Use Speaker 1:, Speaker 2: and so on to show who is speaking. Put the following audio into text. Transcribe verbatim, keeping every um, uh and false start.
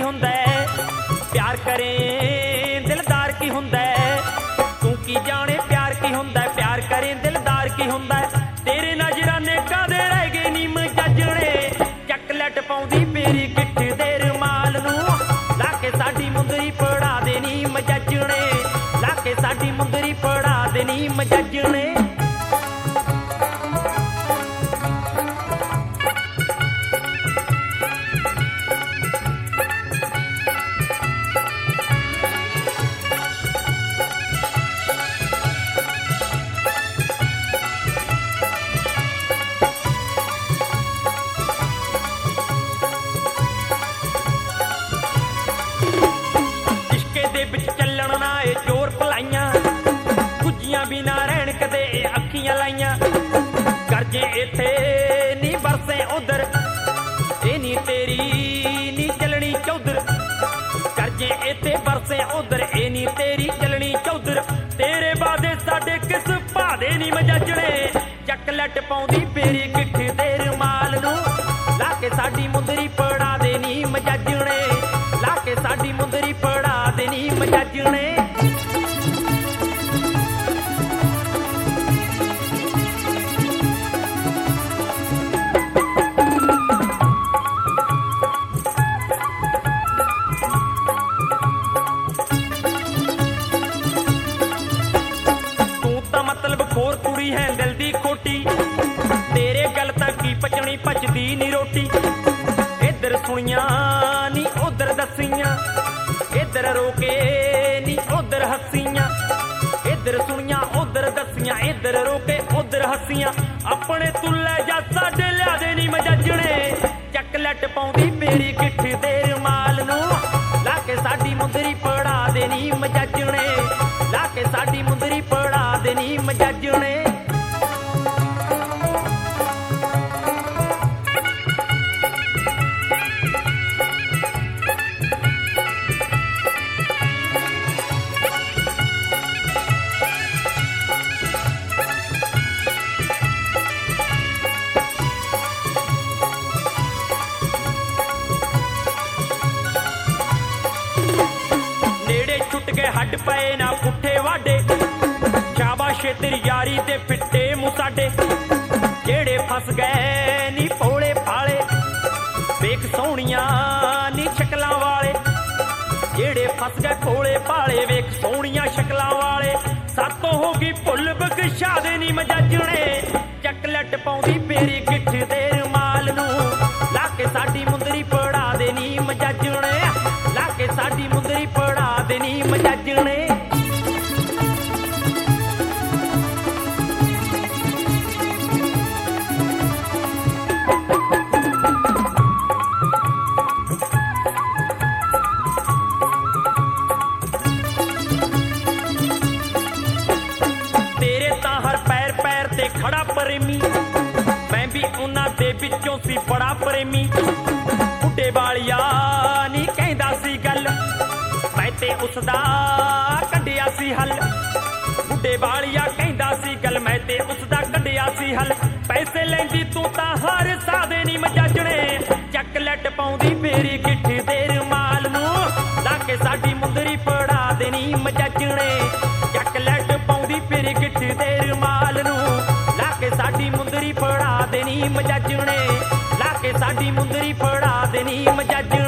Speaker 1: हुंदा है, प्यार करें दिलदार की हुंदा है। तू की जाने प्यार की हुंदा है, प्यार करें दिलदार की हुंदा है। तेरे नजराने कादे रह गए नी मजजणे, चकलेट पाउंदी मेरी गिट्ठ दे रुमाल नूं, लाके साडी मुंदरी पड़ा देनी मजजणे, लाके साडी मुंदरी पड़ा देनी मजजणे। बिना रहन कदे अखियां लाइया, करजे इथे नी बरसे उधर, ए नी तेरी नी चलनी चौधर, करजे इथे बरसे उधर, ए नी तेरी चलनी चौधर। तेरे बादे साडे किस भादे नी मजजणे, चकलेट पाउंदी मेरी गिट्ठ दे रुमाल नूं, लाके साडी मुंदरी पड़ा देनी मजजणे, लाके साडी मुंदरी पड़ा देनी मजजणे। खोर कुड़ी है दिल दी खोटी, तेरे गल तक की पचनी पचदी नी रोटी। इधर सुनिया नी उधर दसियां, इधर रोके नी उधर हसियां, इधर सुनिया उधर दसियां, इधर रोके उधर हसियां। अपने तुले जा साडे लिया दे नी मजजणे, चकलेट पाउंदी मेरी गिट्ठ दे रुमाल नूं, लाके साडी मुंदरी पड़ा देनी मजजणे, लाके साडी मुंदरी पड़ा देनी मजजणे। नेड़े छुट के हड पए ना पुठे वाडे, शाबाशे तेरी यारी दे फिट्टे मुसाडे, जेड़े फस गए नी भोले भाले, वेख सोहणिया नी शक्लां वाले, जेड़े फस गए भोले भाले, वेख सोहणिया शक्लां वाले। सातों हो गई भुल बख्शा दे नी मजजणे, चकलेट पाउंदी मेरी गिट्ठ दे रुमाल नूं, लाके साडी मुंदरी पड़ा देनी मजजणे, लाके साडी मुंदरी पड़ा देनी मजजणे। खड़ा प्रेमी मैं भी उन्हां दे विचों सी बड़ा प्रेमी, बुढ़े वालिया नी कहंदा सी गल, मैं ते उसदा कढिया सी हल। बुढ़े वालिया कहंदा सी गल, मैं ते उसदा कढिया सी हल। पैसे लैंदी तू तां हर सादे नी मजजणे, चकलेट पाउंदी मेरी गिट्ठ दे रुमाल नूं, लाके साडी मुंदरी पड़ा देनी मजजणे, चकलेट पाउंदी मेरी गिट्ठ दे रुमाल नूं, लाके साडी मुंदरी पड़ा देनी मजजणे, लाके साडी मुंदरी पड़ा देनी मजजणे।